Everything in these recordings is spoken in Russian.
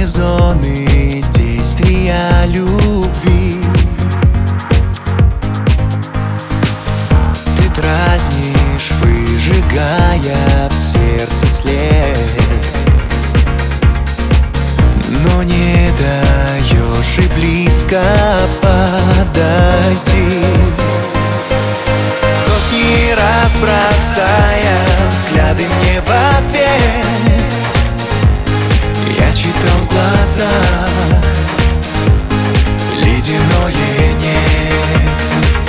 зоны действия любви. Ты дразнишь, выжигая в сердце след, но не даешь и близко подойти. Сотни раз бросая взгляды мне в ответ, я читал в глазах ледяное нет.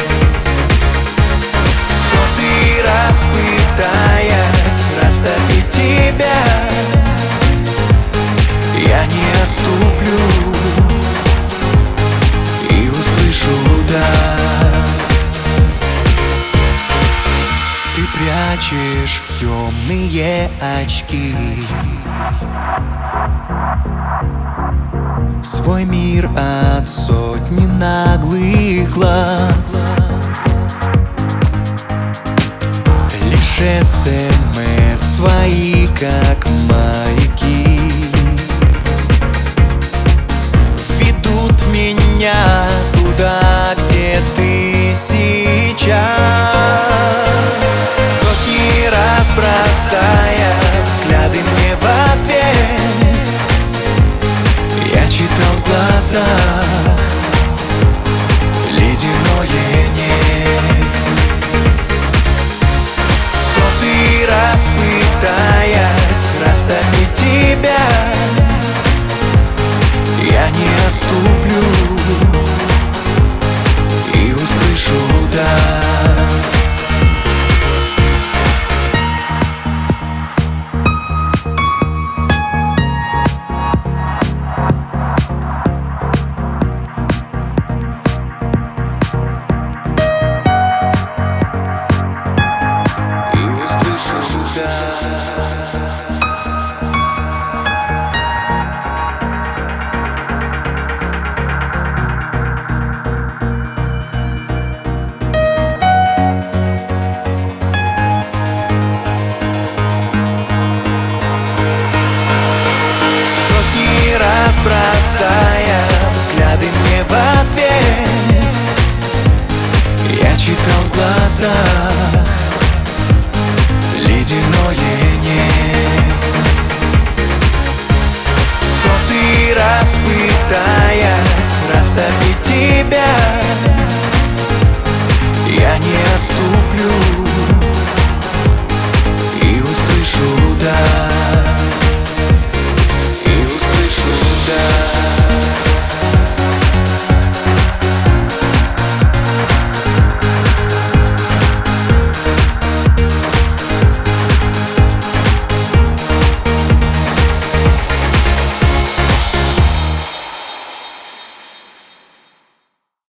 Сотый раз пытаясь растопить тебя, я не отступлю и услышу удар. Ты прячешь в темные очки свой мир от сотни наглых глаз. Лишь СМС твои, как маяки, ведут меня туда, где ты сейчас. Сотни раз бросая взгляды мне в ответ, я читал в глазах ледяное нет. Сотый раз пытаясь растопить тебя, я не отступлю и услышу удар. Бросай